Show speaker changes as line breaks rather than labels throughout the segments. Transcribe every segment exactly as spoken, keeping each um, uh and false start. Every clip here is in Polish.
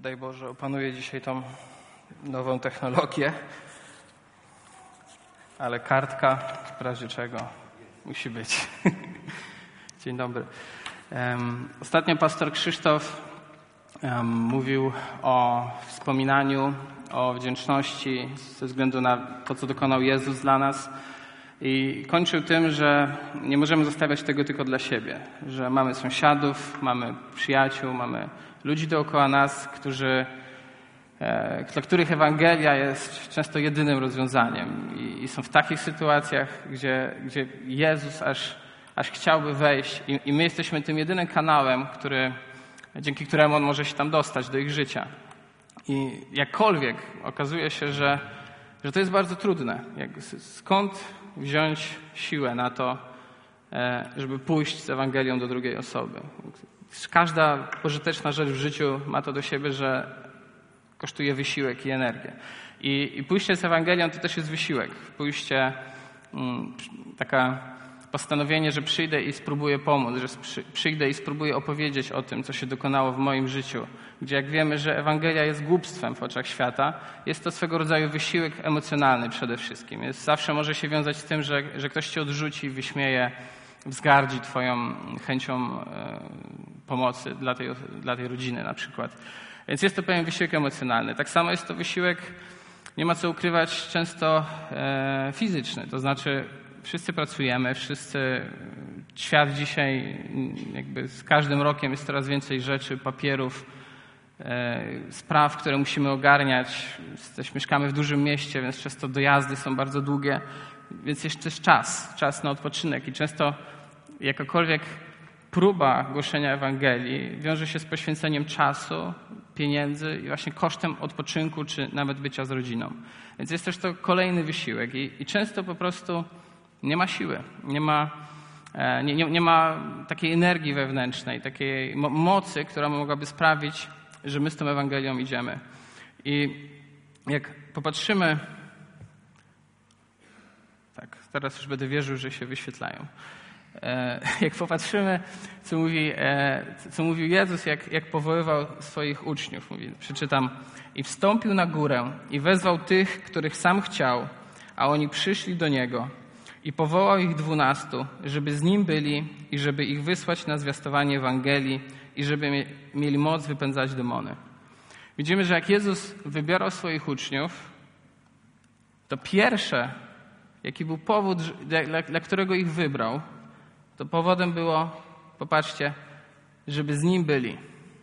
daj Boże, opanuję dzisiaj tą nową technologię, ale kartka w razie czego musi być. Dzień dobry. Um, ostatnio pastor Krzysztof um, mówił o wspominaniu, o wdzięczności ze względu na to, co dokonał Jezus dla nas. I kończył tym, że nie możemy zostawiać tego tylko dla siebie, że mamy sąsiadów, mamy przyjaciół, mamy ludzi dookoła nas, którzy, e, dla których Ewangelia jest często jedynym rozwiązaniem i, i są w takich sytuacjach, gdzie, gdzie Jezus aż, aż chciałby wejść i, i my jesteśmy tym jedynym kanałem, który, dzięki któremu On może się tam dostać do ich życia. I jakkolwiek okazuje się, że, że to jest bardzo trudne. Jak, skąd wziąć siłę na to, żeby pójść z Ewangelią do drugiej osoby. Każda pożyteczna rzecz w życiu ma to do siebie, że kosztuje wysiłek i energię. I, i pójście z Ewangelią to też jest wysiłek. Pójście, mm, taka postanowienie, że przyjdę i spróbuję pomóc, że przy, przyjdę i spróbuję opowiedzieć o tym, co się dokonało w moim życiu. Gdzie jak wiemy, że Ewangelia jest głupstwem w oczach świata, jest to swego rodzaju wysiłek emocjonalny przede wszystkim. Jest, zawsze może się wiązać z tym, że, że ktoś cię odrzuci, wyśmieje, wzgardzi twoją chęcią e, pomocy dla tej, dla tej rodziny na przykład. Więc jest to pewien wysiłek emocjonalny. Tak samo jest to wysiłek, nie ma co ukrywać, często e, fizyczny. To znaczy wszyscy pracujemy, wszyscy, świat dzisiaj jakby z każdym rokiem jest coraz więcej rzeczy, papierów, e, spraw, które musimy ogarniać. Jesteśmy, mieszkamy w dużym mieście, więc często dojazdy są bardzo długie, więc jest też czas, czas na odpoczynek i często jakakolwiek próba głoszenia Ewangelii wiąże się z poświęceniem czasu, pieniędzy i właśnie kosztem odpoczynku, czy nawet bycia z rodziną. Więc jest też to kolejny wysiłek i, i często po prostu nie ma siły, nie ma, nie, nie, nie ma takiej energii wewnętrznej, takiej mo- mocy, która mogłaby sprawić, że my z tą Ewangelią idziemy. I jak popatrzymy, tak, teraz już będę wierzył, że się wyświetlają. Jak popatrzymy, co, mówi, co mówił Jezus, jak, jak powoływał swoich uczniów. Mówi, przeczytam. I wstąpił na górę i wezwał tych, których sam chciał, a oni przyszli do Niego. I powołał ich dwunastu, żeby z Nim byli i żeby ich wysłać na zwiastowanie Ewangelii i żeby mieli moc wypędzać demony. Widzimy, że jak Jezus wybierał swoich uczniów, to pierwsze, jaki był powód, dla, dla którego ich wybrał, to powodem było, popatrzcie, żeby z Nim byli.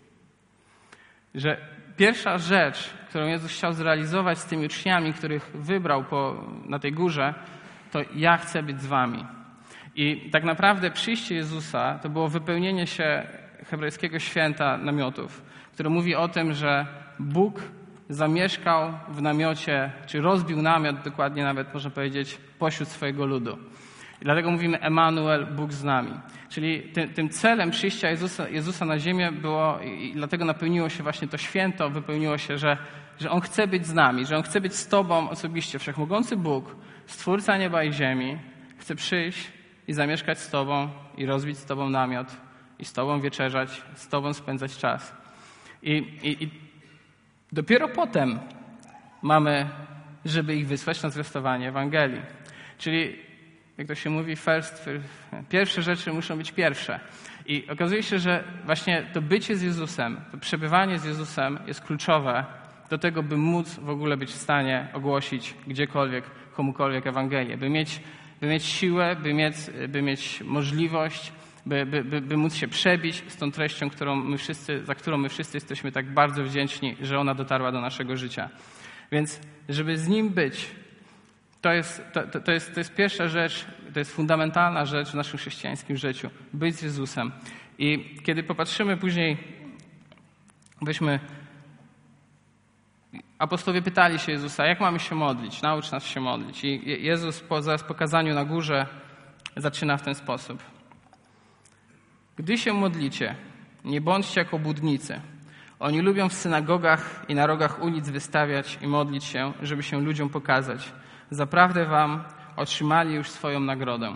Że pierwsza rzecz, którą Jezus chciał zrealizować z tymi uczniami, których wybrał po, na tej górze, to ja chcę być z wami. I tak naprawdę przyjście Jezusa to było wypełnienie się hebrajskiego święta namiotów, które mówi o tym, że Bóg zamieszkał w namiocie, czy rozbił namiot, dokładnie nawet można powiedzieć, pośród swojego ludu. I dlatego mówimy Emanuel, Bóg z nami. Czyli tym, tym celem przyjścia Jezusa, Jezusa na ziemię było, i dlatego napełniło się właśnie to święto, wypełniło się, że, że On chce być z nami, że On chce być z Tobą osobiście. Wszechmogący Bóg, Stwórca nieba i ziemi, chce przyjść i zamieszkać z Tobą i rozbić z Tobą namiot i z Tobą wieczerzać, z Tobą spędzać czas. I, i, i dopiero potem mamy, żeby ich wysłać na zwiastowanie Ewangelii. Czyli, jak to się mówi, first, pierwsze rzeczy muszą być pierwsze. I okazuje się, że właśnie to bycie z Jezusem, to przebywanie z Jezusem jest kluczowe do tego, by móc w ogóle być w stanie ogłosić gdziekolwiek, komukolwiek Ewangelię, by mieć, by mieć siłę, by mieć, by mieć możliwość, by, by, by, by móc się przebić z tą treścią, którą my wszyscy, za którą my wszyscy jesteśmy tak bardzo wdzięczni, że ona dotarła do naszego życia. Więc żeby z Nim być, to jest, to, to, jest, to jest pierwsza rzecz, to jest fundamentalna rzecz w naszym chrześcijańskim życiu. Być z Jezusem. I kiedy popatrzymy później, weźmy, apostołowie pytali się Jezusa, jak mamy się modlić? Naucz nas się modlić. I Jezus po zaraz pokazaniu na górze zaczyna w ten sposób. Gdy się modlicie, nie bądźcie jak obłudnicy. Oni lubią w synagogach i na rogach ulic wystawiać i modlić się, żeby się ludziom pokazać. Zaprawdę wam otrzymali już swoją nagrodę.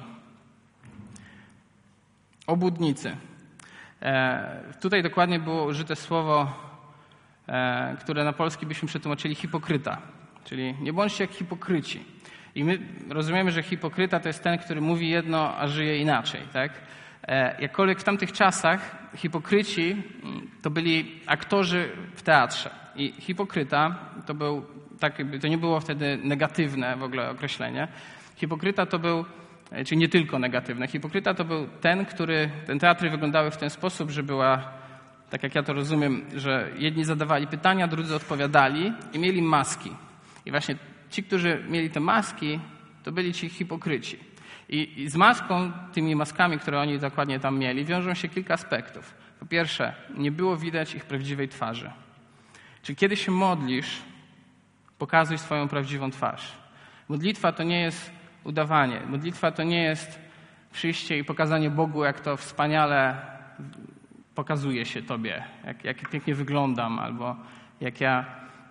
Obłudnicy. E, tutaj dokładnie było użyte słowo e, które na polski byśmy przetłumaczyli hipokryta. Czyli nie bądźcie jak hipokryci. I my rozumiemy, że hipokryta to jest ten, który mówi jedno, a żyje inaczej. Tak? E, jakkolwiek w tamtych czasach hipokryci to byli aktorzy w teatrze. I hipokryta to był, tak jakby, to nie było wtedy negatywne w ogóle określenie. Hipokryta to był, czyli nie tylko negatywne. Hipokryta to był ten, który, ten teatry wyglądały w ten sposób, że była, tak jak ja to rozumiem, że jedni zadawali pytania, drudzy odpowiadali i mieli maski. I właśnie ci, którzy mieli te maski, to byli ci hipokryci. I, i z maską, tymi maskami, które oni dokładnie tam mieli, wiążą się kilka aspektów. Po pierwsze, nie było widać ich prawdziwej twarzy. Czyli kiedy się modlisz, pokazuj swoją prawdziwą twarz. Modlitwa to nie jest udawanie. Modlitwa to nie jest przyjście i pokazanie Bogu, jak to wspaniale pokazuje się Tobie, jak, jak pięknie wyglądam, albo jak ja,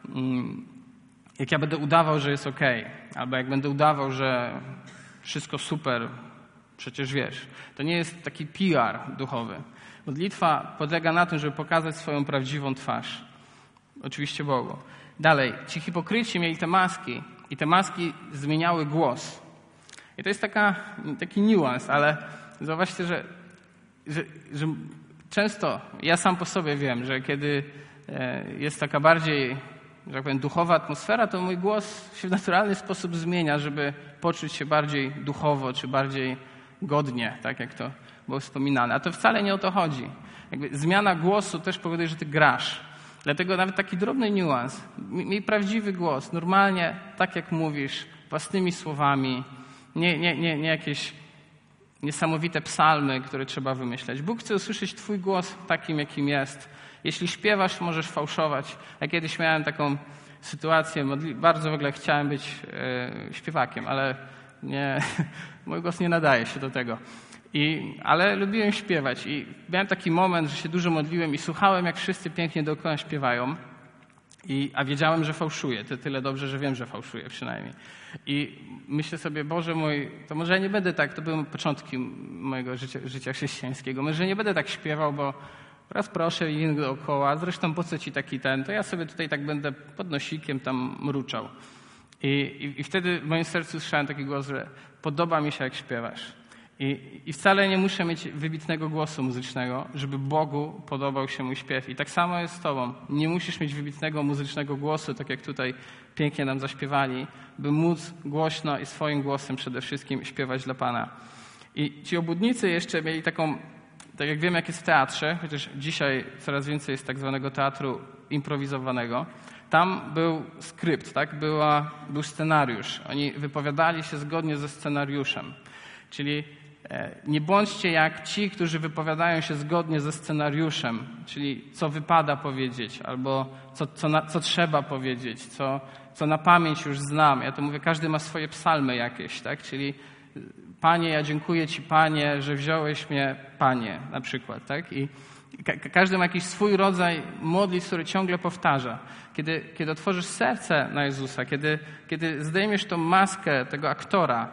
jak ja będę udawał, że jest okej, albo jak będę udawał, że wszystko super, przecież wiesz. To nie jest taki P R duchowy. Modlitwa polega na tym, żeby pokazać swoją prawdziwą twarz. Oczywiście Bogu. Dalej, ci hipokryci mieli te maski i te maski zmieniały głos. I to jest taka, taki niuans, ale zauważcie, że, że, że często, ja sam po sobie wiem, że kiedy jest taka bardziej, że tak powiem, duchowa atmosfera, to mój głos się w naturalny sposób zmienia, żeby poczuć się bardziej duchowo, czy bardziej godnie, tak jak to było wspominane. A to wcale nie o to chodzi. Jakby zmiana głosu też powoduje, że ty grasz. Dlatego nawet taki drobny niuans. Miej prawdziwy głos, normalnie, tak jak mówisz, własnymi słowami. Nie, nie, nie, nie jakieś niesamowite psalmy, które trzeba wymyśleć. Bóg chce usłyszeć twój głos takim, jakim jest. Jeśli śpiewasz, możesz fałszować. Ja kiedyś miałem taką sytuację, bardzo w ogóle chciałem być e, śpiewakiem, ale nie, mój głos nie nadaje się do tego. I, ale lubiłem śpiewać i miałem taki moment, że się dużo modliłem i słuchałem, jak wszyscy pięknie dookoła śpiewają, I, a wiedziałem, że fałszuję. To tyle dobrze, że wiem, że fałszuję przynajmniej. I myślę sobie, Boże mój, to może ja nie będę tak, to były początki mojego życia, życia chrześcijańskiego, może nie będę tak śpiewał, bo raz proszę i dookoła, zresztą po co ci taki ten, to ja sobie tutaj tak będę podnosikiem tam mruczał. I, i, i wtedy w moim sercu słyszałem taki głos, że podoba mi się, jak śpiewasz. I, I wcale nie muszę mieć wybitnego głosu muzycznego, żeby Bogu podobał się mój śpiew. I tak samo jest z tobą. Nie musisz mieć wybitnego muzycznego głosu, tak jak tutaj pięknie nam zaśpiewali, by móc głośno i swoim głosem przede wszystkim śpiewać dla Pana. I ci obłudnicy jeszcze mieli taką, tak jak wiemy, jak jest w teatrze, chociaż dzisiaj coraz więcej jest tak zwanego teatru improwizowanego. Tam był skrypt, tak? Była, był scenariusz. Oni wypowiadali się zgodnie ze scenariuszem. Czyli nie bądźcie jak ci, którzy wypowiadają się zgodnie ze scenariuszem, czyli co wypada powiedzieć, albo co, co, na, co trzeba powiedzieć, co, co na pamięć już znam. Ja to mówię, każdy ma swoje psalmy jakieś, tak? Czyli Panie, ja dziękuję Ci, Panie, że wziąłeś mnie, Panie, na przykład, tak? I ka- każdy ma jakiś swój rodzaj modlitw, który ciągle powtarza. Kiedy, kiedy otworzysz serce na Jezusa, kiedy, kiedy zdejmiesz tą maskę tego aktora,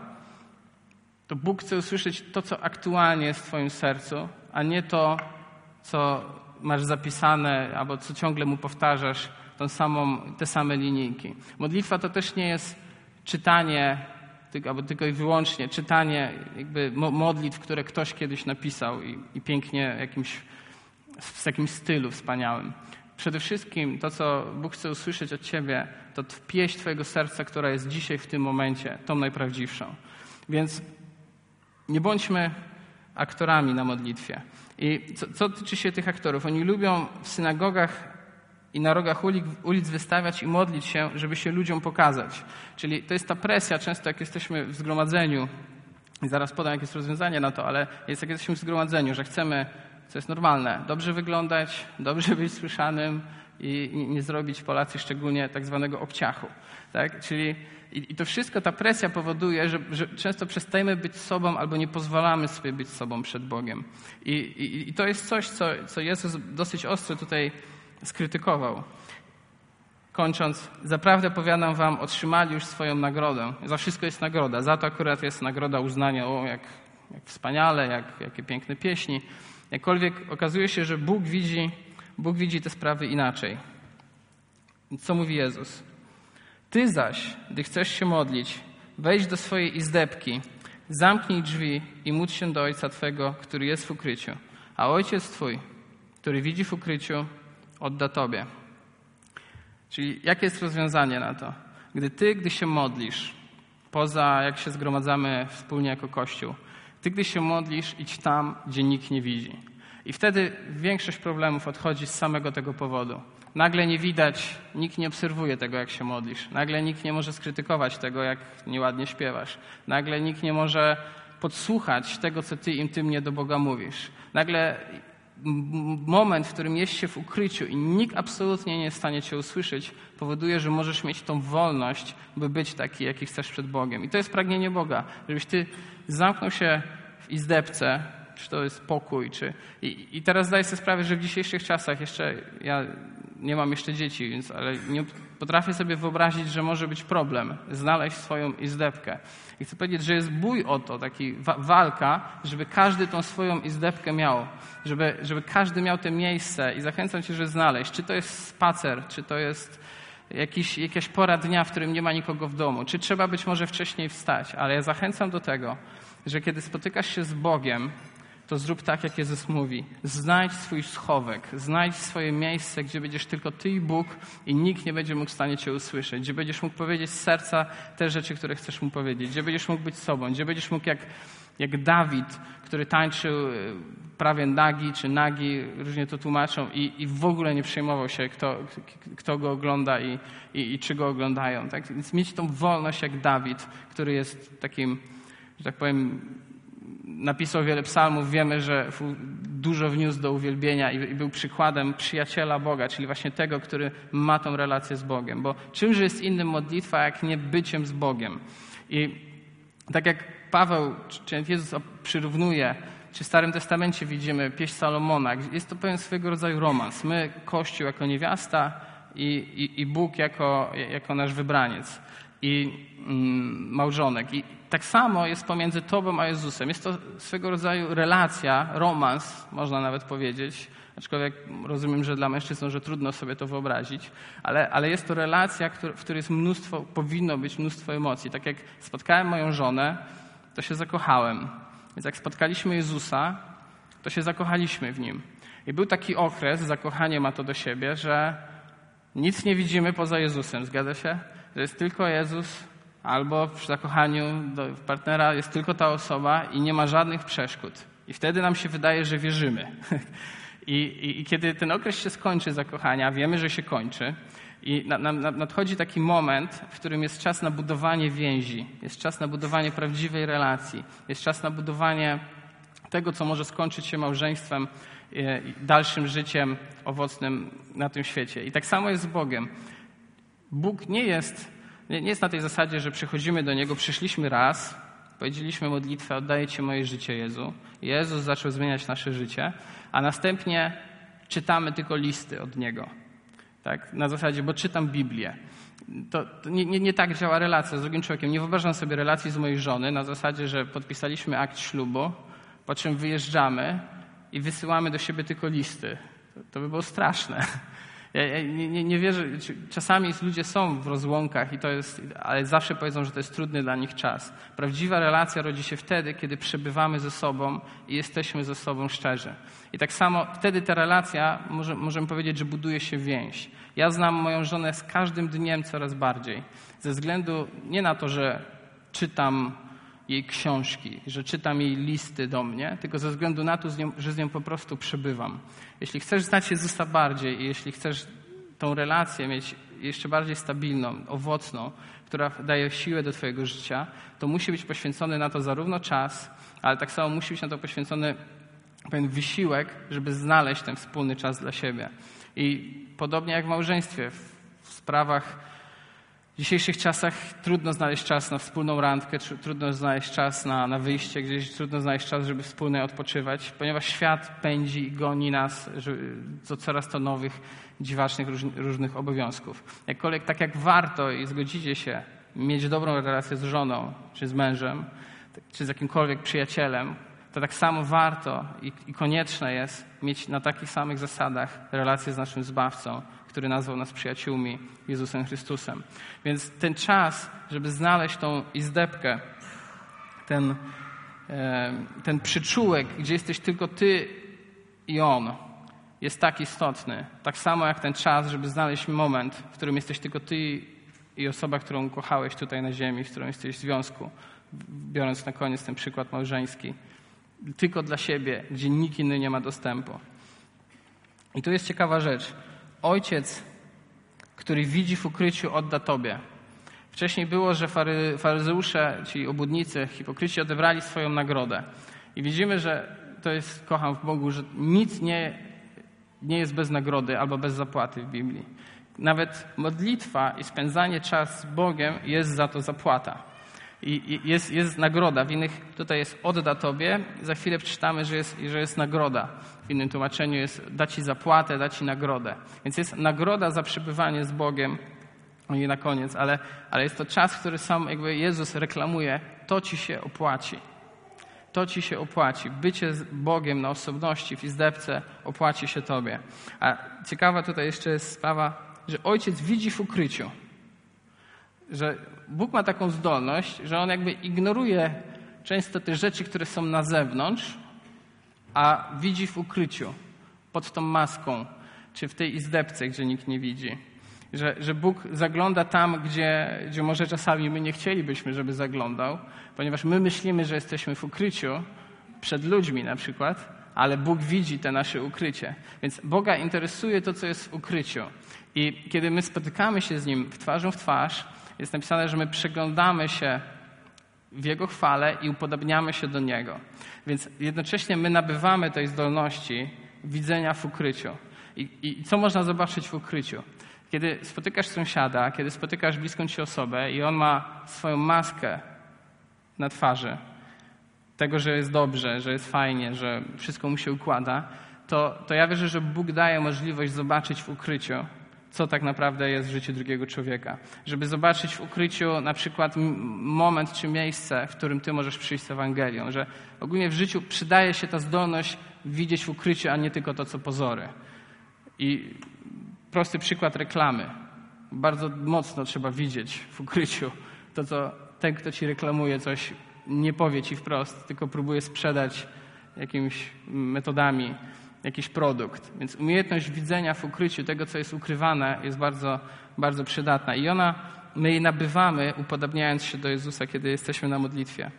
to Bóg chce usłyszeć to, co aktualnie jest w twoim sercu, a nie to, co masz zapisane, albo co ciągle mu powtarzasz, tą samą, te same linijki. Modlitwa to też nie jest czytanie, albo tylko i wyłącznie czytanie jakby modlitw, które ktoś kiedyś napisał i, i pięknie jakimś, w jakimś stylu wspaniałym. Przede wszystkim to, co Bóg chce usłyszeć od ciebie, to pieśń twojego serca, która jest dzisiaj w tym momencie, tą najprawdziwszą. Więc nie bądźmy aktorami na modlitwie. I co, co tyczy się tych aktorów, oni lubią w synagogach i na rogach ulic, ulic wystawiać i modlić się, żeby się ludziom pokazać. Czyli to jest ta presja, często jak jesteśmy w zgromadzeniu, i zaraz podam jakieś rozwiązanie na to, ale jest jak jesteśmy w zgromadzeniu, że chcemy, co jest normalne, dobrze wyglądać, dobrze być słyszanym i nie zrobić Polacy szczególnie tak zwanego obciachu. Tak? Czyli i to wszystko, ta presja powoduje, że, że często przestajemy być sobą albo nie pozwalamy sobie być sobą przed Bogiem. I, i, i to jest coś, co, co Jezus dosyć ostro tutaj skrytykował. Kończąc, zaprawdę powiadam wam, otrzymali już swoją nagrodę. Za wszystko jest nagroda. Za to akurat jest nagroda uznania, o jak, jak wspaniale, jak, jakie piękne pieśni. Jakkolwiek okazuje się, że Bóg widzi, Bóg widzi te sprawy inaczej. Co mówi Jezus? Ty zaś, gdy chcesz się modlić, wejdź do swojej izdebki, zamknij drzwi i módl się do Ojca Twego, który jest w ukryciu. A Ojciec Twój, który widzi w ukryciu, odda Tobie. Czyli jakie jest rozwiązanie na to? Gdy Ty, gdy się modlisz, poza jak się zgromadzamy wspólnie jako Kościół, Ty, gdy się modlisz, idź tam, gdzie nikt nie widzi. I wtedy większość problemów odchodzi z samego tego powodu. Nagle nie widać, nikt nie obserwuje tego, jak się modlisz. Nagle nikt nie może skrytykować tego, jak nieładnie śpiewasz. Nagle nikt nie może podsłuchać tego, co ty intymnie do Boga mówisz. Nagle moment, w którym jest się w ukryciu i nikt absolutnie nie jest w stanie cię usłyszeć, powoduje, że możesz mieć tą wolność, by być taki, jaki chcesz przed Bogiem. I to jest pragnienie Boga, żebyś ty zamknął się w izdebce, czy to jest pokój, czy... I, i teraz zdaję sobie sprawę, że w dzisiejszych czasach jeszcze, ja nie mam jeszcze dzieci, więc, ale nie potrafię sobie wyobrazić, że może być problem znaleźć swoją izdebkę. I chcę powiedzieć, że jest bój o to, taki wa- walka, żeby każdy tą swoją izdebkę miał, żeby, żeby każdy miał to miejsce i zachęcam cię, żeby znaleźć, czy to jest spacer, czy to jest jakiś, jakaś pora dnia, w którym nie ma nikogo w domu, czy trzeba być może wcześniej wstać, ale ja zachęcam do tego, że kiedy spotykasz się z Bogiem, to zrób tak, jak Jezus mówi. Znajdź swój schowek, znajdź swoje miejsce, gdzie będziesz tylko ty i Bóg i nikt nie będzie mógł w stanie cię usłyszeć, gdzie będziesz mógł powiedzieć z serca te rzeczy, które chcesz mu powiedzieć, gdzie będziesz mógł być sobą, gdzie będziesz mógł jak, jak Dawid, który tańczył prawie nagi czy nagi, różnie to tłumaczą i, i w ogóle nie przejmował się, kto, kto go ogląda i, i, i czy go oglądają. Tak? Więc mieć tą wolność jak Dawid, który jest takim, że tak powiem, napisał wiele psalmów, wiemy, że dużo wniósł do uwielbienia i był przykładem przyjaciela Boga, czyli właśnie tego, który ma tą relację z Bogiem. Bo czymże jest innym modlitwa, jak nie byciem z Bogiem? I tak jak Paweł, czy Jezus przyrównuje, czy w Starym Testamencie widzimy pieśń Salomona, jest to pewien swego rodzaju romans. My, Kościół jako niewiasta i, i, i Bóg jako, jako nasz wybraniec i mm, małżonek. I tak samo jest pomiędzy Tobą a Jezusem. Jest to swego rodzaju relacja, romans, można nawet powiedzieć, aczkolwiek rozumiem, że dla mężczyzn może trudno sobie to wyobrazić, ale, ale jest to relacja, w której jest mnóstwo, powinno być mnóstwo emocji. Tak jak spotkałem moją żonę, to się zakochałem. Więc jak spotkaliśmy Jezusa, to się zakochaliśmy w Nim. I był taki okres, zakochanie ma to do siebie, że nic nie widzimy poza Jezusem, zgadza się? Że jest tylko Jezus, albo w zakochaniu do partnera jest tylko ta osoba i nie ma żadnych przeszkód. I wtedy nam się wydaje, że wierzymy. I, i, i kiedy ten okres się skończy zakochania, wiemy, że się kończy i na, na, nadchodzi taki moment, w którym jest czas na budowanie więzi, jest czas na budowanie prawdziwej relacji, jest czas na budowanie tego, co może skończyć się małżeństwem i dalszym życiem owocnym na tym świecie. I tak samo jest z Bogiem. Bóg nie jest, nie jest na tej zasadzie, że przychodzimy do Niego, przyszliśmy raz, powiedzieliśmy modlitwę, oddaję Ci moje życie, Jezu. Jezus zaczął zmieniać nasze życie, a następnie czytamy tylko listy od Niego. Tak? Na zasadzie, bo czytam Biblię. To, to nie, nie, nie tak działa relacja z drugim człowiekiem. Nie wyobrażam sobie relacji z mojej żony na zasadzie, że podpisaliśmy akt ślubu, po czym wyjeżdżamy i wysyłamy do siebie tylko listy. To, to by było straszne. Ja, ja nie, nie, nie wierzę, czasami ludzie są w rozłąkach, i to jest, ale zawsze powiedzą, że to jest trudny dla nich czas. Prawdziwa relacja rodzi się wtedy, kiedy przebywamy ze sobą i jesteśmy ze sobą szczerzy. I tak samo wtedy ta relacja, może, możemy powiedzieć, że buduje się więź. Ja znam moją żonę z każdym dniem coraz bardziej. Ze względu nie na to, że czytam jej książki, że czytam jej listy do mnie, tylko ze względu na to, że z nią po prostu przebywam. Jeśli chcesz znać Jezusa bardziej i jeśli chcesz tą relację mieć jeszcze bardziej stabilną, owocną, która daje siłę do twojego życia, to musi być poświęcony na to zarówno czas, ale tak samo musi być na to poświęcony pewien wysiłek, żeby znaleźć ten wspólny czas dla siebie. I podobnie jak w małżeństwie, w sprawach w dzisiejszych czasach trudno znaleźć czas na wspólną randkę, trudno znaleźć czas na, na wyjście gdzieś, trudno znaleźć czas, żeby wspólnie odpoczywać, ponieważ świat pędzi i goni nas do coraz to nowych, dziwacznych, róż, różnych obowiązków. Jakkolwiek tak jak warto i zgodzicie się mieć dobrą relację z żoną, czy z mężem, czy z jakimkolwiek przyjacielem, to tak samo warto i, i konieczne jest mieć na takich samych zasadach relację z naszym Zbawcą, który nazwał nas przyjaciółmi Jezusem Chrystusem. Więc ten czas, żeby znaleźć tą izdebkę, ten, ten przyczółek, gdzie jesteś tylko ty i on, jest tak istotny. Tak samo jak ten czas, żeby znaleźć moment, w którym jesteś tylko ty i osoba, którą kochałeś tutaj na ziemi, z którą jesteś w związku, biorąc na koniec ten przykład małżeński. Tylko dla siebie, gdzie nikt inny nie ma dostępu. I tu jest ciekawa rzecz. Ojciec, który widzi w ukryciu, odda tobie. Wcześniej było, że fary, faryzeusze, ci obłudnicy, hipokryci odebrali swoją nagrodę. I widzimy, że to jest, kocham w Bogu, że nic nie, nie jest bez nagrody albo bez zapłaty w Biblii. Nawet modlitwa i spędzanie czasu z Bogiem jest za to zapłata. I jest, jest nagroda. W innych tutaj jest odda tobie. Za chwilę przeczytamy, że jest, że jest nagroda. W innym tłumaczeniu jest da ci zapłatę, da ci nagrodę. Więc jest nagroda za przebywanie z Bogiem. I na koniec, ale, ale jest to czas, który sam jakby Jezus reklamuje. To ci się opłaci. To ci się opłaci. Bycie z Bogiem na osobności w izdebce opłaci się tobie. A ciekawa tutaj jeszcze jest sprawa, że Ojciec widzi w ukryciu. Że Bóg ma taką zdolność, że On jakby ignoruje często te rzeczy, które są na zewnątrz, a widzi w ukryciu, pod tą maską, czy w tej izdebce, gdzie nikt nie widzi. Że, że Bóg zagląda tam, gdzie, gdzie może czasami my nie chcielibyśmy, żeby zaglądał, ponieważ my myślimy, że jesteśmy w ukryciu, przed ludźmi na przykład, ale Bóg widzi te nasze ukrycie. Więc Boga interesuje to, co jest w ukryciu. I kiedy my spotykamy się z Nim w twarzą w twarz, jest napisane, że my przeglądamy się w Jego chwale i upodabniamy się do Niego. Więc jednocześnie my nabywamy tej zdolności widzenia w ukryciu. I, i co można zobaczyć w ukryciu? Kiedy spotykasz sąsiada, kiedy spotykasz bliską ci osobę i on ma swoją maskę na twarzy, tego, że jest dobrze, że jest fajnie, że wszystko mu się układa, to, to ja wierzę, że Bóg daje możliwość zobaczyć w ukryciu, co tak naprawdę jest w życiu drugiego człowieka. Żeby zobaczyć w ukryciu na przykład moment czy miejsce, w którym ty możesz przyjść z Ewangelią. Że ogólnie w życiu przydaje się ta zdolność widzieć w ukryciu, a nie tylko to, co pozory. I prosty przykład reklamy. Bardzo mocno trzeba widzieć w ukryciu to, co ten, kto ci reklamuje coś, nie powie ci wprost, tylko próbuje sprzedać jakimiś metodami jakiś produkt. Więc umiejętność widzenia w ukryciu tego, co jest ukrywane, jest bardzo, bardzo przydatna. I ona, my jej nabywamy, upodabniając się do Jezusa, kiedy jesteśmy na modlitwie.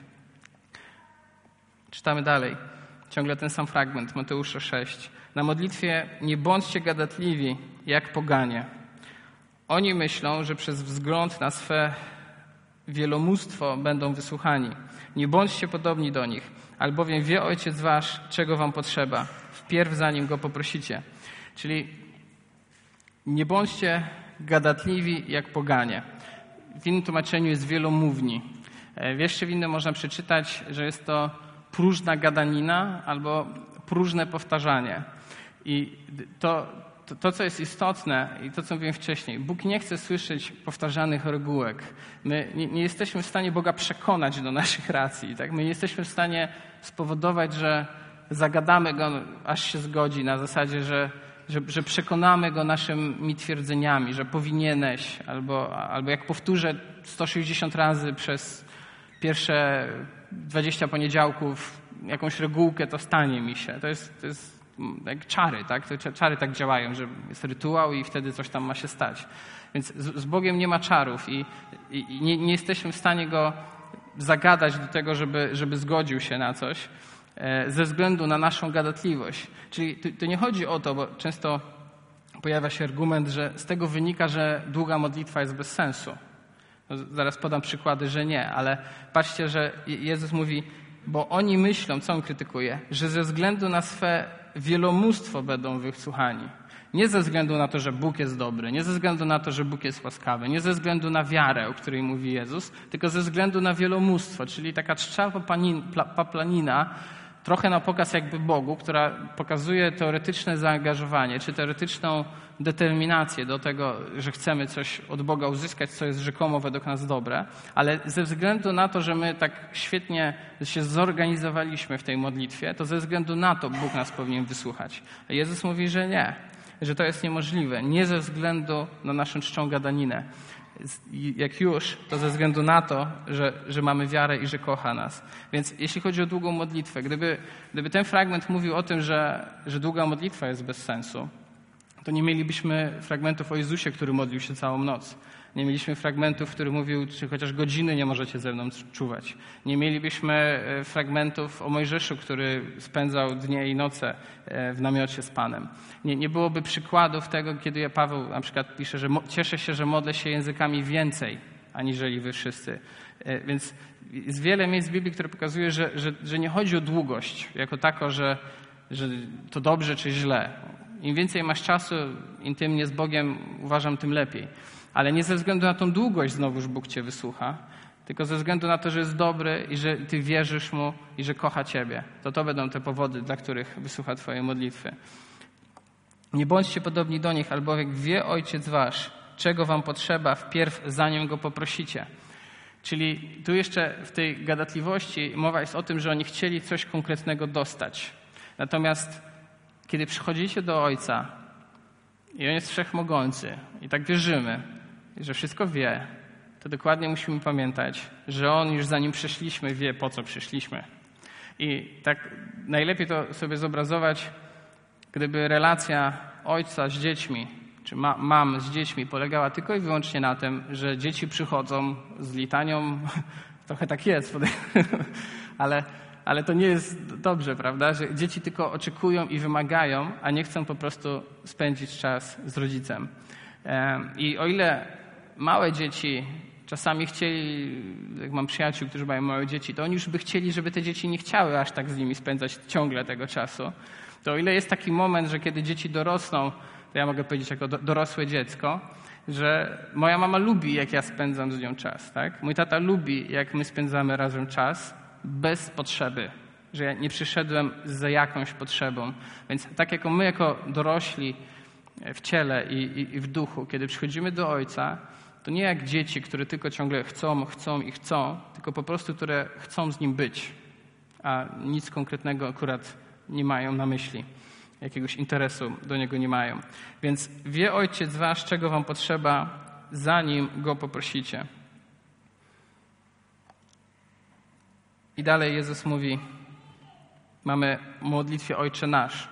Czytamy dalej. Ciągle ten sam fragment, Mateusza sześć. Na modlitwie nie bądźcie gadatliwi, jak poganie. Oni myślą, że przez wzgląd na swe wielomóstwo będą wysłuchani. Nie bądźcie podobni do nich, albowiem wie Ojciec wasz, czego wam potrzeba. Wpierw zanim go poprosicie. Czyli nie bądźcie gadatliwi jak poganie. W innym tłumaczeniu jest wielomówni. Jeszcze w innym można przeczytać, że jest to próżna gadanina albo próżne powtarzanie. I to, to, to, co jest istotne i to, co mówiłem wcześniej, Bóg nie chce słyszeć powtarzanych regułek. My nie, nie jesteśmy w stanie Boga przekonać do naszych racji. Tak? My nie jesteśmy w stanie spowodować, że zagadamy Go, aż się zgodzi, na zasadzie, że, że, że przekonamy Go naszymi twierdzeniami, że powinieneś, albo, albo jak powtórzę sto sześćdziesiąt razy przez pierwsze dwadzieścia poniedziałków jakąś regułkę, to stanie mi się. To jest, to jest jak czary, tak? To czary tak działają, że jest rytuał i wtedy coś tam ma się stać. Więc z, z Bogiem nie ma czarów i, i, i nie, nie jesteśmy w stanie Go zagadać do tego, żeby, żeby zgodził się na coś ze względu na naszą gadatliwość. Czyli to, to nie chodzi o to, bo często pojawia się argument, że z tego wynika, że długa modlitwa jest bez sensu. No, zaraz podam przykłady, że nie, ale patrzcie, że Jezus mówi, bo oni myślą, co On krytykuje, że ze względu na swe wielomóstwo będą wysłuchani. Nie ze względu na to, że Bóg jest dobry, nie ze względu na to, że Bóg jest łaskawy, nie ze względu na wiarę, o której mówi Jezus, tylko ze względu na wielomóstwo, czyli taka czcza paplanina, trochę na pokaz jakby Bogu, która pokazuje teoretyczne zaangażowanie, czy teoretyczną determinację do tego, że chcemy coś od Boga uzyskać, co jest rzekomo według nas dobre, ale ze względu na to, że my tak świetnie się zorganizowaliśmy w tej modlitwie, to ze względu na to Bóg nas powinien wysłuchać. A Jezus mówi, że nie. że to jest niemożliwe. Nie ze względu na naszą czczą gadaninę. Jak już, to ze względu na to, że, że mamy wiarę i że kocha nas. Więc jeśli chodzi o długą modlitwę, gdyby, gdyby ten fragment mówił o tym, że, że długa modlitwa jest bez sensu, to nie mielibyśmy fragmentów o Jezusie, który modlił się całą noc. Nie mieliśmy fragmentów, który mówił, czy chociaż godziny nie możecie ze mną czuwać. Nie mielibyśmy fragmentów o Mojżeszu, który spędzał dnie i noce w namiocie z Panem. Nie, nie byłoby przykładów tego, kiedy Paweł na przykład pisze, że cieszę się, że modlę się językami więcej, aniżeli wy wszyscy. Więc jest wiele miejsc w Biblii, które pokazuje, że, że, że nie chodzi o długość jako tako, że, że to dobrze czy źle. Im więcej masz czasu intymnie z Bogiem, uważam, tym lepiej. Ale nie ze względu na tą długość znowuż Bóg cię wysłucha, tylko ze względu na to, że jest dobry i że ty wierzysz Mu i że kocha ciebie. To to będą te powody, dla których wysłucha twojej modlitwy. Nie bądźcie podobni do nich, albowiem wie Ojciec wasz, czego wam potrzeba, wpierw zanim Go poprosicie. Czyli tu jeszcze w tej gadatliwości mowa jest o tym, że oni chcieli coś konkretnego dostać. Natomiast kiedy przychodzicie do Ojca i On jest wszechmogący i tak wierzymy, że wszystko wie, to dokładnie musimy pamiętać, że On już zanim przyszliśmy, wie, po co przyszliśmy. I tak najlepiej to sobie zobrazować, gdyby relacja ojca z dziećmi, czy ma, mam z dziećmi polegała tylko i wyłącznie na tym, że dzieci przychodzą z litanią, trochę tak jest, ale, ale to nie jest dobrze, prawda, że dzieci tylko oczekują i wymagają, a nie chcą po prostu spędzić czas z rodzicem. I o ile małe dzieci czasami chcieli, jak mam przyjaciół, którzy mają małe dzieci, to oni już by chcieli, żeby te dzieci nie chciały aż tak z nimi spędzać ciągle tego czasu. To o ile jest taki moment, że kiedy dzieci dorosną, to ja mogę powiedzieć jako dorosłe dziecko, że moja mama lubi, jak ja spędzam z nią czas. Tak? Mój tata lubi, jak my spędzamy razem czas bez potrzeby, że ja nie przyszedłem za jakąś potrzebą. Więc tak jak my jako dorośli w ciele i, i, i w duchu, kiedy przychodzimy do Ojca, to nie jak dzieci, które tylko ciągle chcą, chcą i chcą, tylko po prostu, które chcą z Nim być, a nic konkretnego akurat nie mają na myśli. Jakiegoś interesu do Niego nie mają. Więc wie Ojciec wasz, czego wam potrzeba, zanim Go poprosicie. I dalej Jezus mówi, mamy w modlitwie Ojcze nasz.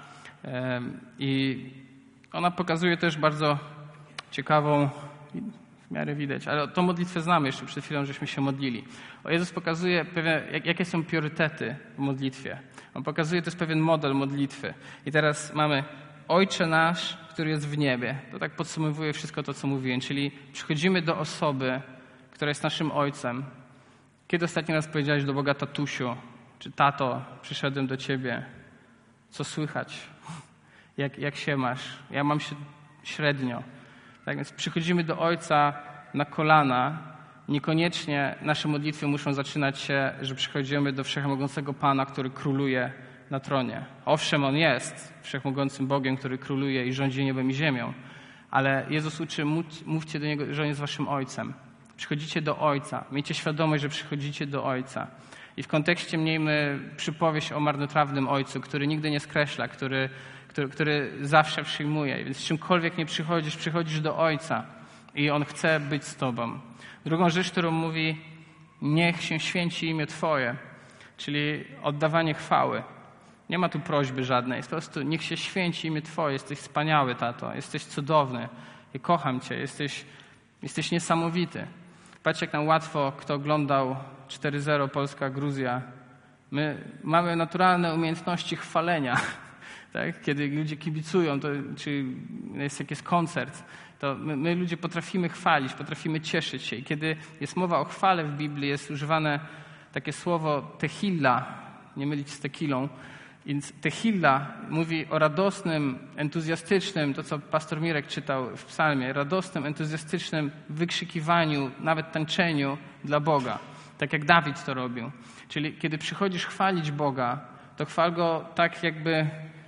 I ona pokazuje też bardzo ciekawą, w miarę widać, ale tą modlitwę znamy, jeszcze przed chwilą żeśmy się modlili. O Jezus pokazuje pewne, jakie są priorytety w modlitwie. On pokazuje też pewien model modlitwy. I teraz mamy Ojcze nasz, który jest w niebie. To tak podsumowuje wszystko to, co mówiłem. Czyli przychodzimy do osoby, która jest naszym Ojcem. Kiedy ostatni raz powiedziałeś do Boga tatusiu, czy tato, przyszedłem do Ciebie, co słychać? Jak, jak się masz? Ja mam się średnio. Tak więc przychodzimy do Ojca na kolana. Niekoniecznie nasze modlitwy muszą zaczynać się, że przychodzimy do Wszechmogącego Pana, który króluje na tronie. Owszem, On jest Wszechmogącym Bogiem, który króluje i rządzi niebem i ziemią, ale Jezus uczy, mówcie do Niego, że On jest waszym Ojcem. Przychodzicie do Ojca. Miejcie świadomość, że przychodzicie do Ojca. I w kontekście miejmy przypowieść o marnotrawnym Ojcu, który nigdy nie skreśla, który, który, który zawsze przyjmuje. Więc czymkolwiek nie przychodzisz, przychodzisz do Ojca i On chce być z tobą. Drugą rzecz, którą mówi, niech się święci imię Twoje, czyli oddawanie chwały. Nie ma tu prośby żadnej, jest po prostu niech się święci imię Twoje. Jesteś wspaniały, tato, jesteś cudowny, ja kocham Cię, jesteś, jesteś niesamowity. Patrzcie, jak nam łatwo, kto oglądał cztery zero Polska, Gruzja. My mamy naturalne umiejętności chwalenia. Tak? Kiedy ludzie kibicują, to, czy jest jakiś koncert, to my, my ludzie potrafimy chwalić, potrafimy cieszyć się. I kiedy jest mowa o chwale w Biblii, jest używane takie słowo tehilla, nie mylić z tekilą. Więc tehilla mówi o radosnym, entuzjastycznym, to co pastor Mirek czytał w psalmie, radosnym, entuzjastycznym wykrzykiwaniu, nawet tańczeniu dla Boga. Tak jak Dawid to robił. Czyli kiedy przychodzisz chwalić Boga, to chwal Go tak jakby...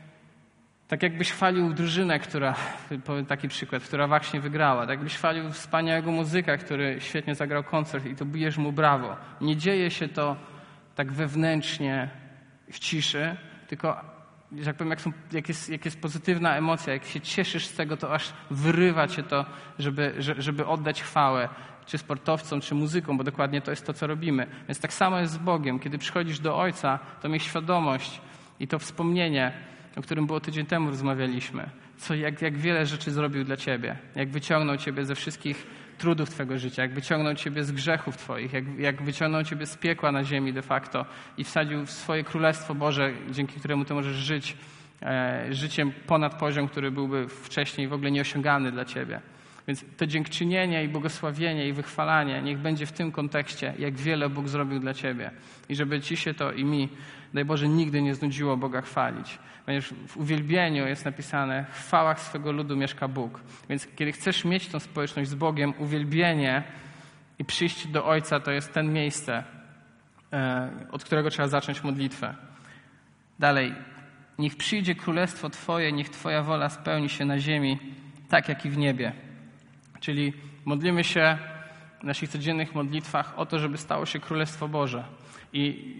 Tak jakbyś chwalił drużynę, która, powiem taki przykład, która właśnie wygrała. Tak jakbyś chwalił wspaniałego muzyka, który świetnie zagrał koncert i to bijesz mu brawo. Nie dzieje się to tak wewnętrznie w ciszy, tylko że jak powiem, jak, są, jak, jest, jak jest pozytywna emocja, jak się cieszysz z tego, to aż wyrywa cię to, żeby, żeby oddać chwałę, czy sportowcom, czy muzykom, bo dokładnie to jest to, co robimy. Więc tak samo jest z Bogiem. Kiedy przychodzisz do Ojca, to miej świadomość i to wspomnienie, o którym było tydzień temu rozmawialiśmy, co, jak, jak wiele rzeczy zrobił dla ciebie, jak wyciągnął ciebie ze wszystkich trudów twojego życia, jak wyciągnął ciebie z grzechów twoich, jak, jak wyciągnął ciebie z piekła na ziemi de facto i wsadził w swoje Królestwo Boże, dzięki któremu ty możesz żyć e, życiem ponad poziom, który byłby wcześniej w ogóle nieosiągalny dla ciebie. Więc to dziękczynienie i błogosławienie i wychwalanie niech będzie w tym kontekście, jak wiele Bóg zrobił dla ciebie. I żeby ci się to i mi, daj Boże, nigdy nie znudziło Boga chwalić. Ponieważ w uwielbieniu jest napisane, w chwałach swego ludu mieszka Bóg. Więc kiedy chcesz mieć tą społeczność z Bogiem, uwielbienie i przyjście do Ojca to jest ten miejsce, od którego trzeba zacząć modlitwę. Dalej, niech przyjdzie królestwo Twoje, niech Twoja wola spełni się na ziemi, tak jak i w niebie. Czyli modlimy się w naszych codziennych modlitwach o to, żeby stało się Królestwo Boże. I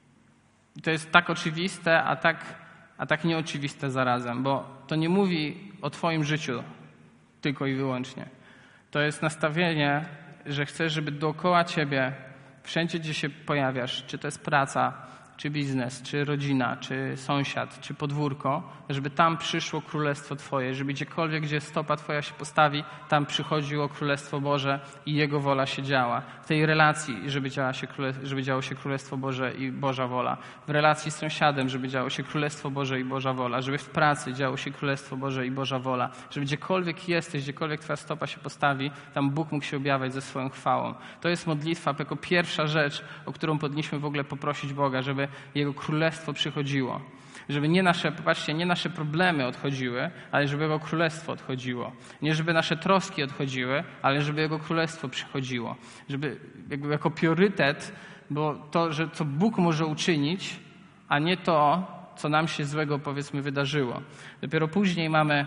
to jest tak oczywiste, a tak, a tak nieoczywiste zarazem, bo to nie mówi o Twoim życiu tylko i wyłącznie. To jest nastawienie, że chcesz, żeby dookoła Ciebie, wszędzie gdzie się pojawiasz, czy to jest praca, czy biznes, czy rodzina, czy sąsiad, czy podwórko, żeby tam przyszło Królestwo Twoje, żeby gdziekolwiek, gdzie stopa Twoja się postawi, tam przychodziło Królestwo Boże i Jego wola się działa. W tej relacji, żeby, działa się, żeby działo się Królestwo Boże i Boża wola. W relacji z sąsiadem, żeby działo się Królestwo Boże i Boża wola. Żeby w pracy działo się Królestwo Boże i Boża wola. Żeby gdziekolwiek jesteś, gdziekolwiek Twoja stopa się postawi, tam Bóg mógł się objawiać ze swoją chwałą. To jest modlitwa jako pierwsza rzecz, o którą powinniśmy w ogóle poprosić Boga, żeby Jego Królestwo przychodziło. Żeby nie nasze, popatrzcie, nie nasze problemy odchodziły, ale żeby Jego Królestwo odchodziło. Nie żeby nasze troski odchodziły, ale żeby Jego Królestwo przychodziło. Żeby jakby jako priorytet było to, że co Bóg może uczynić, a nie to, co nam się złego, powiedzmy, wydarzyło. Dopiero później mamy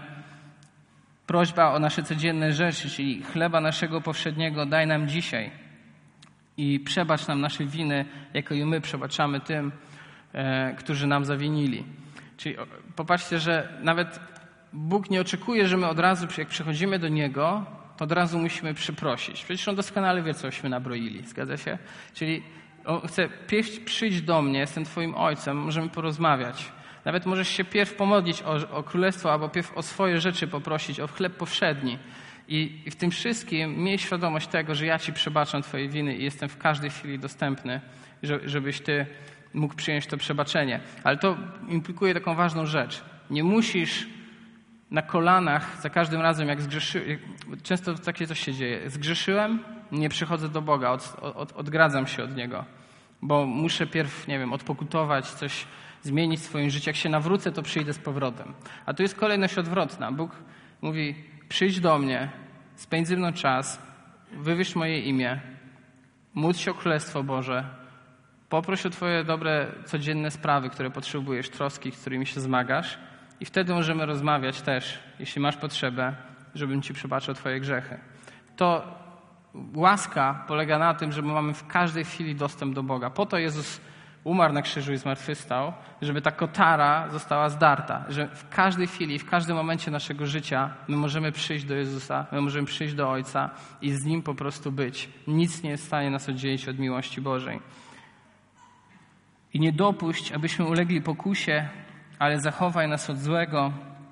prośba o nasze codzienne rzeczy, czyli chleba naszego powszedniego daj nam dzisiaj i przebacz nam nasze winy, jako i my przebaczamy tym, którzy nam zawinili. Czyli popatrzcie, że nawet Bóg nie oczekuje, że my od razu, jak przychodzimy do Niego, to od razu musimy przyprosić. Przecież On doskonale wie, cośmy nabroili. Zgadza się? Czyli On chce, pierw przyjdź do mnie, jestem Twoim Ojcem, możemy porozmawiać. Nawet możesz się pierw pomodlić o, o królestwo, albo pierw o swoje rzeczy poprosić, o chleb powszedni. I, I w tym wszystkim miej świadomość tego, że ja Ci przebaczam Twoje winy i jestem w każdej chwili dostępny, żebyś Ty mógł przyjąć to przebaczenie. Ale to implikuje taką ważną rzecz. Nie musisz na kolanach za każdym razem, jak zgrzeszyłem, często takie coś się dzieje. Zgrzeszyłem, nie przychodzę do Boga, od, od, odgradzam się od Niego, bo muszę pierw, nie wiem, odpokutować, coś zmienić w swoim życiu. Jak się nawrócę, to przyjdę z powrotem. A tu jest kolejność odwrotna. Bóg mówi, przyjdź do mnie, spędź ze mną czas, wywyższ moje imię, módl się o Królestwo Boże, poproś o Twoje dobre, codzienne sprawy, które potrzebujesz, troski, z którymi się zmagasz i wtedy możemy rozmawiać też, jeśli masz potrzebę, żebym Ci przebaczył Twoje grzechy. To łaska polega na tym, że my mamy w każdej chwili dostęp do Boga. Po to Jezus umarł na krzyżu i zmartwychwstał, żeby ta kotara została zdarta, że w każdej chwili, w każdym momencie naszego życia my możemy przyjść do Jezusa, my możemy przyjść do Ojca i z Nim po prostu być. Nic nie jest w stanie nas oddzielić od miłości Bożej. I nie dopuść, abyśmy ulegli pokusie, ale zachowaj nas od złego.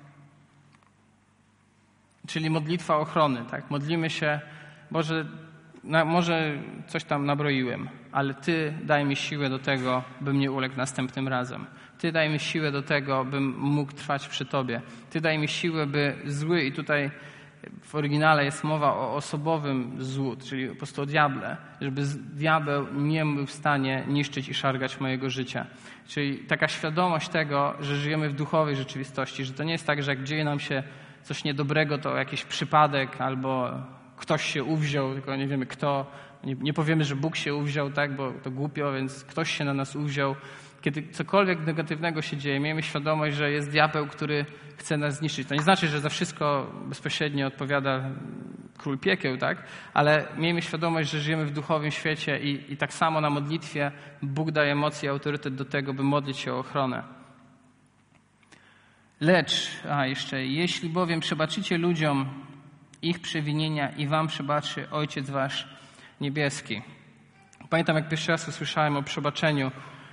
Czyli modlitwa ochrony, tak? Modlimy się, Boże, na, może coś tam nabroiłem, ale Ty daj mi siłę do tego, bym nie uległ następnym razem. Ty daj mi siłę do tego, bym mógł trwać przy Tobie. Ty daj mi siłę, by zły, i tutaj w oryginale jest mowa o osobowym złu, czyli po prostu o diable, żeby diabeł nie był w stanie niszczyć i szargać mojego życia. Czyli taka świadomość tego, że żyjemy w duchowej rzeczywistości, że to nie jest tak, że jak dzieje nam się coś niedobrego, to jakiś przypadek albo ktoś się uwziął, tylko nie wiemy kto. Nie, nie powiemy, że Bóg się uwziął, tak, bo to głupio, więc ktoś się na nas uwziął. Kiedy cokolwiek negatywnego się dzieje, miejmy świadomość, że jest diabeł, który chce nas zniszczyć. To nie znaczy, że za wszystko bezpośrednio odpowiada król piekieł, tak? Ale miejmy świadomość, że żyjemy w duchowym świecie i, i tak samo na modlitwie Bóg daje moc i autorytet do tego, by modlić się o ochronę. Lecz, a jeszcze, jeśli bowiem przebaczycie ludziom ich przewinienia i wam przebaczy Ojciec wasz niebieski. Pamiętam, jak pierwszy raz usłyszałem o przebaczeniu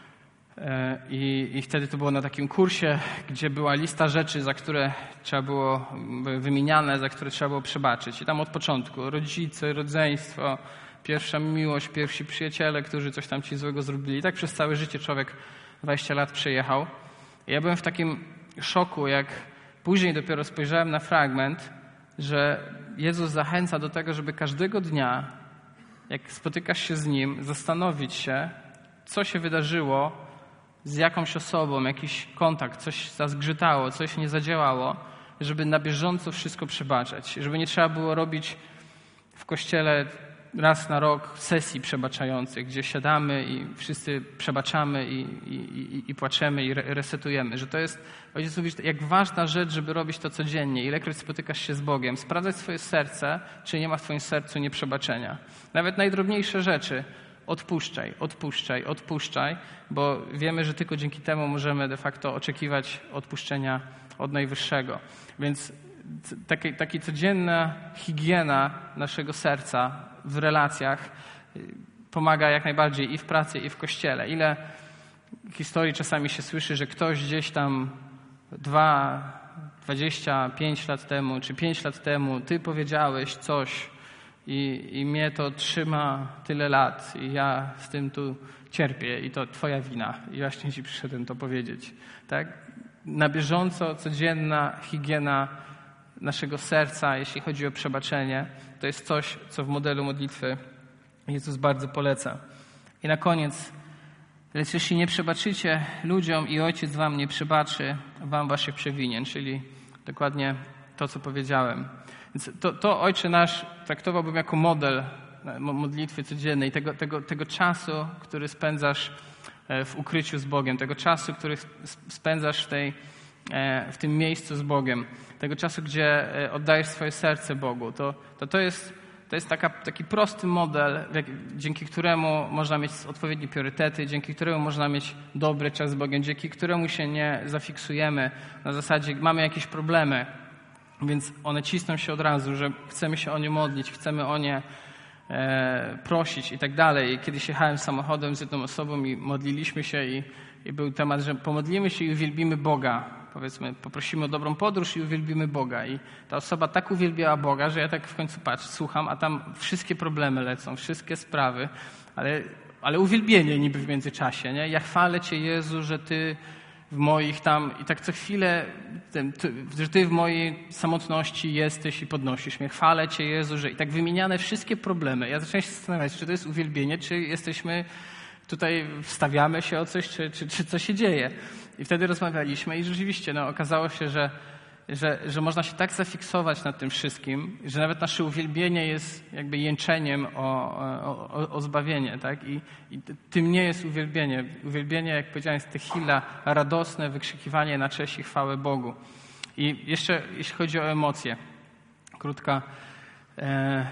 i, i wtedy to było na takim kursie, gdzie była lista rzeczy, za które trzeba było wymieniane, za które trzeba było przebaczyć. I tam od początku rodzice, rodzeństwo, pierwsza miłość, pierwsi przyjaciele, którzy coś tam ci złego zrobili. I tak przez całe życie człowiek dwadzieścia lat przejechał. I ja byłem w takim szoku, jak później dopiero spojrzałem na fragment, że Jezus zachęca do tego, żeby każdego dnia, jak spotykasz się z Nim, zastanowić się, co się wydarzyło z jakąś osobą, jakiś kontakt, coś zazgrzytało, coś nie zadziałało, żeby na bieżąco wszystko przebaczać. Żeby nie trzeba było robić w kościele raz na rok sesji przebaczających, gdzie siadamy i wszyscy przebaczamy i, i, i, i płaczemy i resetujemy. Że to jest, Ojciec mówi, jak ważna rzecz, żeby robić to codziennie. Ilekroć spotykasz się z Bogiem, sprawdzać swoje serce, czy nie ma w twoim sercu nieprzebaczenia. Nawet najdrobniejsze rzeczy odpuszczaj, odpuszczaj, odpuszczaj, bo wiemy, że tylko dzięki temu możemy de facto oczekiwać odpuszczenia od Najwyższego. Więc Taki, taki codzienna higiena naszego serca w relacjach pomaga jak najbardziej i w pracy, i w kościele. Ile historii czasami się słyszy, że ktoś gdzieś tam dwa, dwadzieścia pięć lat temu, czy pięć lat temu ty powiedziałeś coś i, i mnie to trzyma tyle lat i ja z tym tu cierpię i to twoja wina. I właśnie ci przyszedłem to powiedzieć. Tak? Na bieżąco codzienna higiena naszego serca, jeśli chodzi o przebaczenie, to jest coś, co w modelu modlitwy Jezus bardzo poleca. I na koniec, lecz jeśli nie przebaczycie ludziom i Ojciec wam nie przebaczy wam waszych przewinień, czyli dokładnie to, co powiedziałem. Więc to, to Ojcze nasz traktowałbym jako model modlitwy codziennej, tego, tego, tego czasu, który spędzasz w ukryciu z Bogiem, tego czasu, który spędzasz w tej w tym miejscu z Bogiem, tego czasu, gdzie oddajesz swoje serce Bogu, to to, to jest, to jest taka, taki prosty model, dzięki któremu można mieć odpowiednie priorytety, dzięki któremu można mieć dobry czas z Bogiem, dzięki któremu się nie zafiksujemy na zasadzie, mamy jakieś problemy, więc one cisną się od razu, że chcemy się o nie modlić, chcemy o nie e, prosić i tak dalej. Kiedyś jechałem samochodem z jedną osobą i modliliśmy się i, i był temat, że pomodlimy się i uwielbimy Boga. Powiedzmy, poprosimy o dobrą podróż i uwielbimy Boga. I ta osoba tak uwielbiała Boga, że ja tak w końcu patrzę, słucham, a tam wszystkie problemy lecą, wszystkie sprawy, ale, ale uwielbienie niby w międzyczasie, nie? Ja chwalę Cię, Jezu, że Ty w moich tam, i tak co chwilę, ty, że Ty w mojej samotności jesteś i podnosisz mnie. Chwalę Cię, Jezu, że i tak wymieniane wszystkie problemy. Ja zacząłem się zastanawiać, czy to jest uwielbienie, czy jesteśmy tutaj, wstawiamy się o coś, czy, czy, czy co się dzieje. I wtedy rozmawialiśmy i rzeczywiście no, okazało się, że, że, że można się tak zafiksować nad tym wszystkim, że nawet nasze uwielbienie jest jakby jęczeniem o, o, o zbawienie. Tak? I, I tym nie jest uwielbienie. Uwielbienie, jak powiedziałem, jest tehila, radosne wykrzykiwanie na cześć i chwałę Bogu. I jeszcze jeśli chodzi o emocje, krótka, e,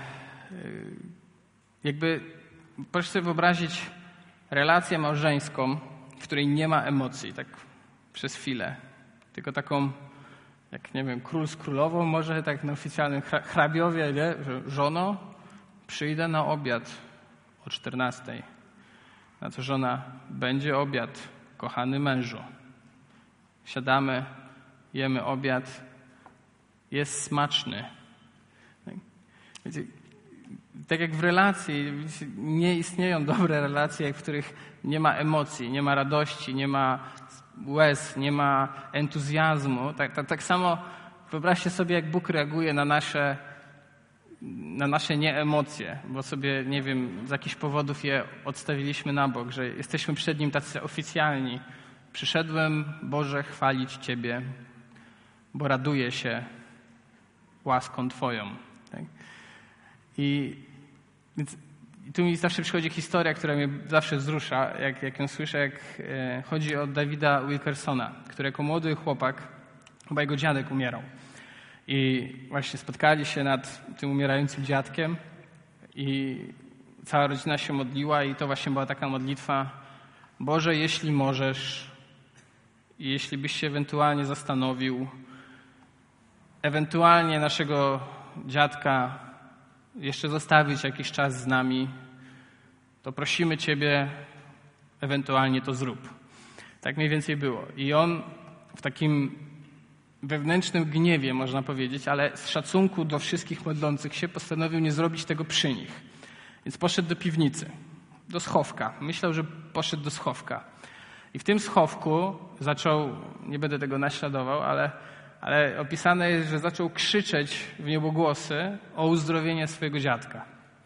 jakby proszę sobie wyobrazić relację małżeńską, w której nie ma emocji, tak przez chwilę. Tylko taką, jak nie wiem, król z królową, może tak na oficjalnym hrabiowie, nie? Że żono, przyjdę na obiad o czternastej. Na co żona, będzie obiad, kochany mężu. Siadamy, jemy obiad, jest smaczny. Wiecie, tak jak w relacji, nie istnieją dobre relacje, w których nie ma emocji, nie ma radości, nie ma łez, nie ma entuzjazmu. Tak, tak, tak samo wyobraźcie sobie, jak Bóg reaguje na nasze, na nasze nieemocje, bo sobie, nie wiem, z jakichś powodów je odstawiliśmy na bok, że jesteśmy przed Nim tacy oficjalni. Przyszedłem, Boże, chwalić Ciebie, bo raduję się łaską Twoją. Tak? I więc i tu mi zawsze przychodzi historia, która mnie zawsze wzrusza, jak, jak ją słyszę, jak e, chodzi o Davida Wilkersona, który jako młody chłopak, chyba jego dziadek umierał. I właśnie spotkali się nad tym umierającym dziadkiem i cała rodzina się modliła i to właśnie była taka modlitwa: Boże, jeśli możesz, i jeśli byś się ewentualnie zastanowił, ewentualnie naszego dziadka jeszcze zostawić jakiś czas z nami, to prosimy Ciebie, ewentualnie to zrób. Tak mniej więcej było. I on w takim wewnętrznym gniewie, można powiedzieć, ale z szacunku do wszystkich modlących się, postanowił nie zrobić tego przy nich. Więc poszedł do piwnicy, do schowka. Myślał, że poszedł do schowka. I w tym schowku zaczął, nie będę tego naśladował, ale, ale opisane jest, że zaczął krzyczeć w niebogłosy o uzdrowienie swojego dziadka.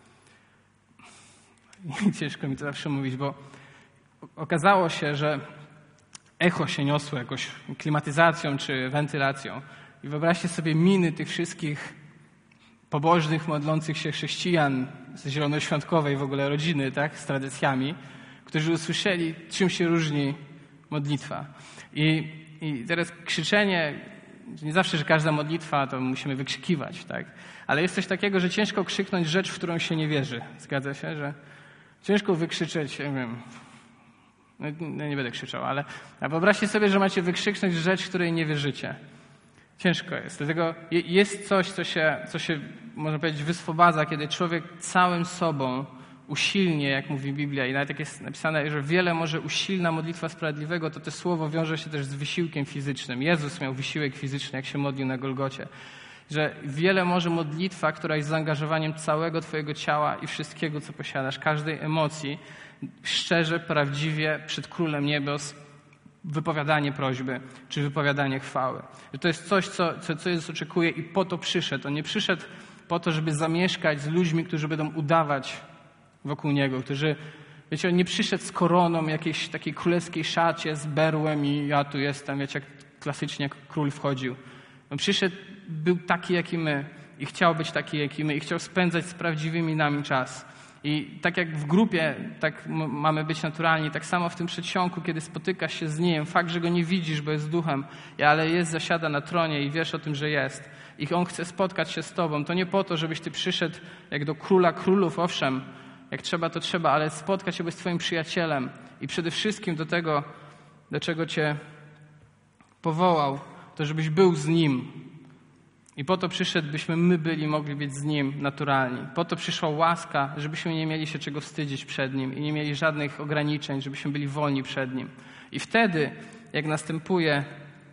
I ciężko mi to zawsze mówić, bo okazało się, że echo się niosło jakoś klimatyzacją czy wentylacją. I wyobraźcie sobie miny tych wszystkich pobożnych, modlących się chrześcijan z zielonoświątkowej w ogóle rodziny, tak, z tradycjami, którzy usłyszeli, czym się różni modlitwa. I, i teraz krzyczenie, nie zawsze, że każda modlitwa to musimy wykrzykiwać, tak, ale jest coś takiego, że ciężko krzyknąć rzecz, w którą się nie wierzy. Zgadza się, że ciężko wykrzyczeć, nie wiem, no nie będę krzyczał, ale wyobraźcie sobie, że macie wykrzyknąć rzecz, w której nie wierzycie. Ciężko jest. Dlatego jest coś, co się, co się, można powiedzieć, wyswobadza, kiedy człowiek całym sobą usilnie, jak mówi Biblia, i nawet jak jest napisane, że wiele może usilna modlitwa sprawiedliwego, to to słowo wiąże się też z wysiłkiem fizycznym. Jezus miał wysiłek fizyczny, jak się modlił na Golgocie. Że wiele może modlitwa, która jest zaangażowaniem całego twojego ciała i wszystkiego, co posiadasz, każdej emocji, szczerze, prawdziwie przed Królem Niebios wypowiadanie prośby, czy wypowiadanie chwały. Że to jest coś, co, co, co Jezus oczekuje i po to przyszedł. On nie przyszedł po to, żeby zamieszkać z ludźmi, którzy będą udawać wokół Niego, którzy, wiecie, on nie przyszedł z koroną, jakiejś takiej królewskiej szacie, z berłem i ja tu jestem, wiecie, jak klasycznie jak król wchodził. On przyszedł, był taki, jak i my i chciał być taki, jak i my i chciał spędzać z prawdziwymi nami czas. I tak jak w grupie, tak mamy być naturalni, tak samo w tym przedsionku, kiedy spotykasz się z Nim, fakt, że Go nie widzisz, bo jest duchem, ale jest, zasiada na tronie i wiesz o tym, że jest. I On chce spotkać się z Tobą. To nie po to, żebyś Ty przyszedł jak do Króla Królów, owszem, jak trzeba, to trzeba, ale spotkać się z Twoim przyjacielem i przede wszystkim do tego, do czego Cię powołał, to żebyś był z Nim. I po to przyszedł, byśmy my byli, mogli być z Nim naturalni. Po to przyszła łaska, żebyśmy nie mieli się czego wstydzić przed Nim i nie mieli żadnych ograniczeń, żebyśmy byli wolni przed Nim. I wtedy, jak następuje,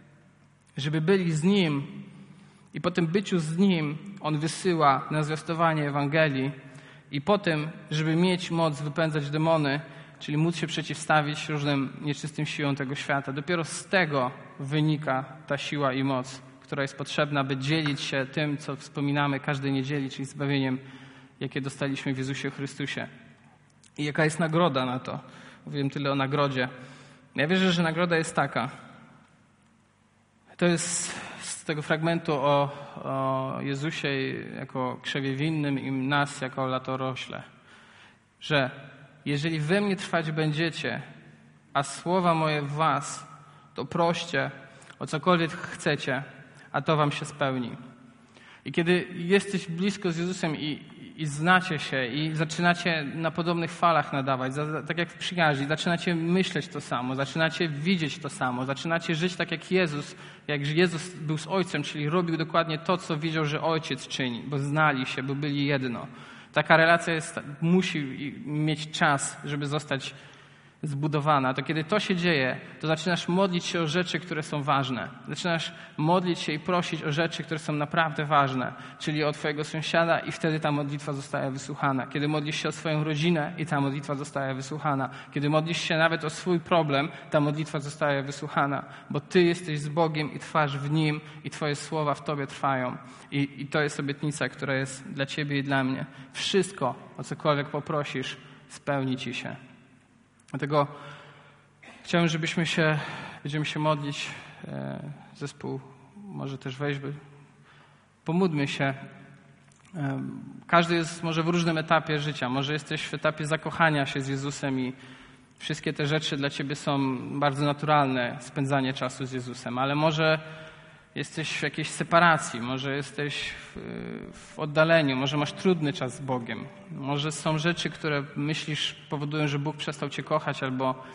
żeby byli z Nim i po tym byciu z Nim On wysyła na zwiastowanie Ewangelii i po tym, żeby mieć moc wypędzać demony, czyli móc się przeciwstawić różnym nieczystym siłom tego świata. Dopiero z tego wynika ta siła i moc, która jest potrzebna, by dzielić się tym, co wspominamy każdej niedzieli, czyli zbawieniem, jakie dostaliśmy w Jezusie Chrystusie. I jaka jest nagroda na to? Mówiłem tyle o nagrodzie. Ja wierzę, że nagroda jest taka. To jest z tego fragmentu o, o Jezusie jako krzewie winnym i nas jako latorośle, że jeżeli we mnie trwać będziecie, a słowa moje w was, to proście o cokolwiek chcecie, a to wam się spełni. I kiedy jesteś blisko z Jezusem i, i znacie się i zaczynacie na podobnych falach nadawać, za, tak jak w przyjaźni, zaczynacie myśleć to samo, zaczynacie widzieć to samo, zaczynacie żyć tak jak Jezus, jak Jezus był z Ojcem, czyli robił dokładnie to, co widział, że Ojciec czyni, bo znali się, bo byli jedno. Taka relacja jest, musi mieć czas, żeby zostać zbudowana. To kiedy to się dzieje, to zaczynasz modlić się o rzeczy, które są ważne. Zaczynasz modlić się i prosić o rzeczy, które są naprawdę ważne, czyli o twojego sąsiada i wtedy ta modlitwa zostaje wysłuchana. Kiedy modlisz się o swoją rodzinę i ta modlitwa zostaje wysłuchana. Kiedy modlisz się nawet o swój problem, ta modlitwa zostaje wysłuchana, bo ty jesteś z Bogiem i trwasz w Nim i twoje słowa w tobie trwają. I, i to jest obietnica, która jest dla ciebie i dla mnie. Wszystko, o cokolwiek poprosisz, spełni ci się. Dlatego chciałem, żebyśmy się, będziemy się modlić, zespół może też wejść, by pomódlmy się. Każdy jest może w różnym etapie życia. Może jesteś w etapie zakochania się z Jezusem i wszystkie te rzeczy dla ciebie są bardzo naturalne, spędzanie czasu z Jezusem, ale może jesteś w jakiejś separacji, może jesteś w, w oddaleniu, może masz trudny czas z Bogiem. Może są rzeczy, które myślisz powodują, że Bóg przestał cię kochać albo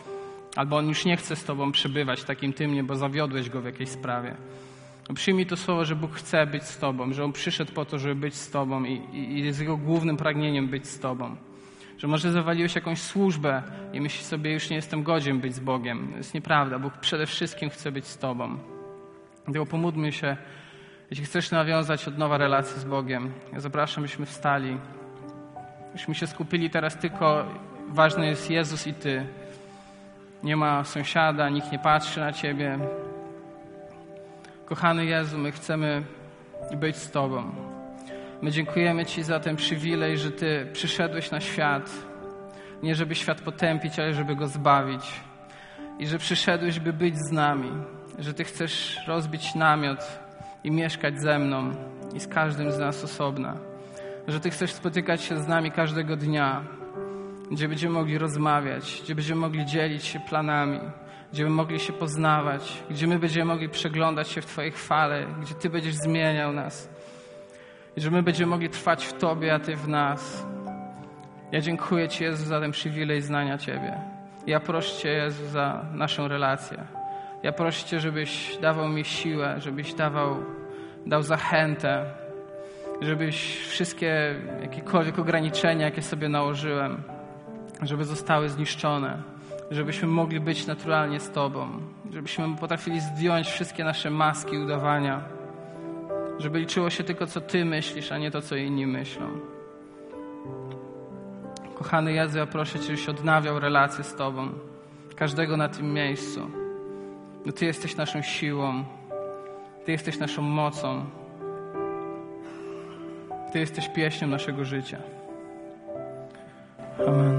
albo on już nie chce z Tobą przebywać takim Ty, bo zawiodłeś go w jakiejś sprawie. Przyjmij to słowo, że Bóg chce być z Tobą, że On przyszedł po to, żeby być z Tobą i, i, i jest Jego głównym pragnieniem być z Tobą. Że może zawaliłeś jakąś służbę i myślisz sobie, już nie jestem godzien być z Bogiem. To jest nieprawda. Bóg przede wszystkim chce być z Tobą. Dlatego pomódlmy się, jeśli chcesz nawiązać od nowa relację z Bogiem. Ja zapraszam, byśmy wstali. Byśmy się skupili teraz tylko, ważny jest Jezus i Ty. Nie ma sąsiada, nikt nie patrzy na Ciebie. Kochany Jezu, my chcemy być z Tobą. My dziękujemy Ci za ten przywilej, że Ty przyszedłeś na świat, nie żeby świat potępić, ale żeby go zbawić. I że przyszedłeś, by być z nami, że Ty chcesz rozbić namiot i mieszkać ze mną i z każdym z nas osobna. Że Ty chcesz spotykać się z nami każdego dnia, gdzie będziemy mogli rozmawiać, gdzie będziemy mogli dzielić się planami, gdzie my mogli się poznawać, gdzie my będziemy mogli przeglądać się w Twojej chwale, gdzie Ty będziesz zmieniał nas i że my będziemy mogli trwać w Tobie, a Ty w nas. Ja dziękuję Ci, Jezu, za ten przywilej znania Ciebie. Ja proszę Cię, Jezu, za naszą relację. Ja proszę Cię, żebyś dawał mi siłę, żebyś dawał, dał zachętę, żebyś wszystkie jakiekolwiek ograniczenia, jakie sobie nałożyłem, żeby zostały zniszczone, żebyśmy mogli być naturalnie z Tobą, żebyśmy potrafili zdjąć wszystkie nasze maski i udawania, żeby liczyło się tylko, co Ty myślisz, a nie to, co inni myślą. Kochany Jezu, ja proszę Cię, żebyś odnawiał relacje z Tobą, każdego na tym miejscu. No Ty jesteś naszą siłą, Ty jesteś naszą mocą, Ty jesteś pieśnią naszego życia. Amen.